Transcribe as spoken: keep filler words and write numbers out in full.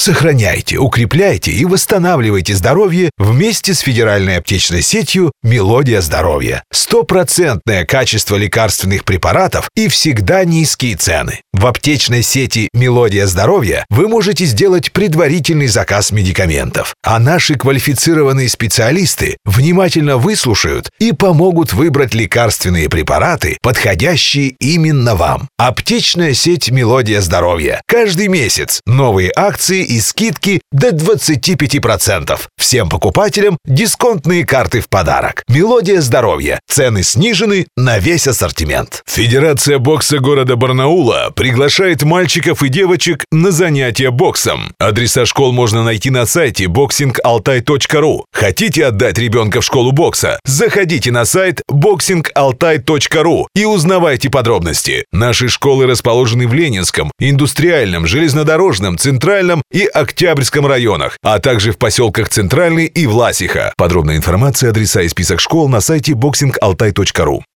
Сохраняйте, укрепляйте и восстанавливайте здоровье вместе с федеральной аптечной сетью «Мелодия здоровья». Стопроцентное качество лекарственных препаратов и всегда низкие цены. В аптечной сети «Мелодия здоровья» вы можете сделать предварительный заказ медикаментов, а наши квалифицированные специалисты внимательно выслушают и помогут выбрать лекарственные препараты, подходящие именно вам. Аптечная сеть «Мелодия здоровья». Каждый месяц новые акции и скидки до двадцати пяти процентов. Всем покупателям дисконтные карты в подарок. «Мелодия здоровья». Цены снижены на весь ассортимент. Федерация бокса города Барнаула приглашает мальчиков и девочек на занятия боксом. Адреса школ можно найти на сайте боксинг алтай точка ру. Хотите отдать ребенка в школу бокса? Заходите на сайт боксинг алтай точка ру и узнавайте подробности. Наши школы расположены в Ленинском, Индустриальном, Железнодорожном, Центральном и Октябрьском районах, а также в поселках Центральный и Власиха. Подробная информация, адреса и список школ на сайте боксинг алтай точка ру.